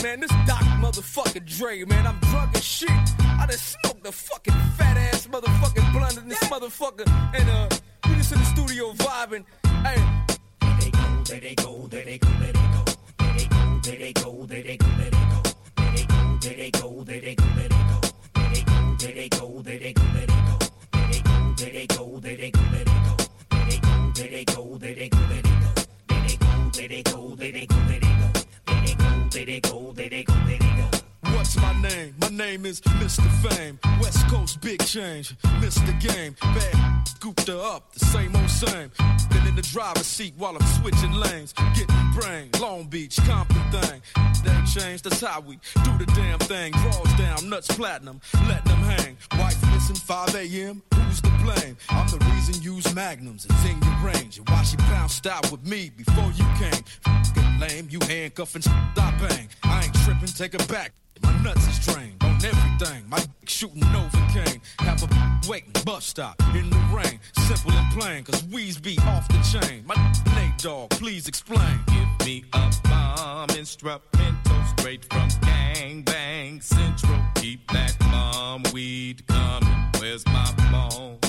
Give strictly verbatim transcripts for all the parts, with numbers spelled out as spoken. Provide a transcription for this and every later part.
man, this Doc motherfucking Dre, man. I'm drunk as shit. I done smoked the fucking fat ass motherfucking blunt in this motherfucker. And uh, we just in the studio vibing. Hey. There they go, there they go, there they go, there they go. There they go, there they go, there they go. There they go, there they go, there they go. There they go, there they go, there they go. There they go, there they go, there they go. There they go, there they go, there they go. There they go, there they go, there they go. There they go, there they go, there they go. There they go, there they go, there they go. What's my name? My name is Mister Fame. West Coast big change, Mister Game. Bad, scooped her up, the same old same. Been in the driver's seat while I'm switching lanes. Getting brain, Long Beach, Compton thing. That change, that's how we do the damn thing. Draws down, nuts platinum, letting them hang. Wife missing five a.m., who's to blame? I'm the reason use magnums, it's in your range. And why she bounced out with me before you came? F***ing lame, you handcuffing, stop bang. I ain't tripping, take it back. My nuts is drained on everything. My dick shooting Novocaine. Have a waiting bus stop in the rain. Simple and plain, cause we's be off the chain. My Nate Dogg, please explain. Give me a bomb instrumental straight from Gang Bang Central. Keep that bomb weed coming. Where's my phone?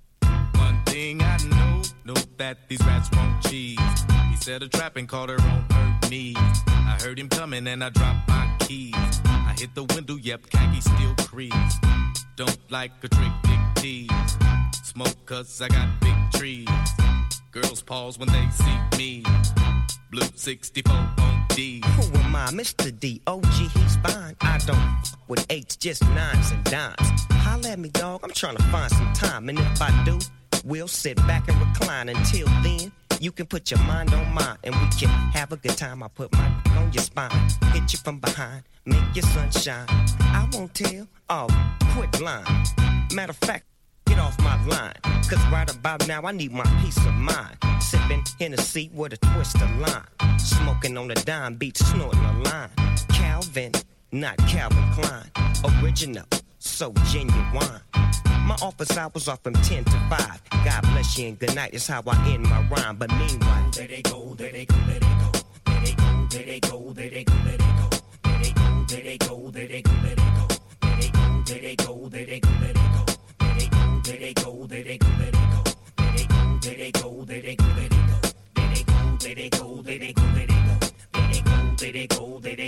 One thing I know, know that these rats won't cheese. He set a trap and caught her on her knees. I heard him coming and I dropped my keys. I hit the window, yep, khaki still crease. Don't like a trick, dick tease. Smoke cause I got big trees. Girls pause when they see me. Blue sixty-four on D. Who am I? Mister D O G, he's fine. I don't f- with eights, just nines and dimes. Holla at me, dog, I'm trying to find some time. And if I do, we'll sit back and recline. Until then, you can put your mind on mine and we can have a good time. I put my on your spine, hit you from behind, make your sunshine. I won't tell, oh, quit lying. Matter of fact, get off my line. Cause right about now I need my peace of mind. Sipping Hennessy with a twist of lime. Smoking on the dime beat, snorting a line. Calvin, not Calvin Klein. Original, so genuine. My office hours are from ten to five. God bless you and good night is how I end my rhyme. But meanwhile, there they go, there they go, there they go. There they go, there they go, there they go, there they go. There they go, there they go, there they go, there they go. There they go, there they go, there they go, there they go. There they go, there they go, there they go, there they go. There they go, there they go, there they go, there they go. There they go, there they go, there they go, there they go. There they go, there they go, there they go.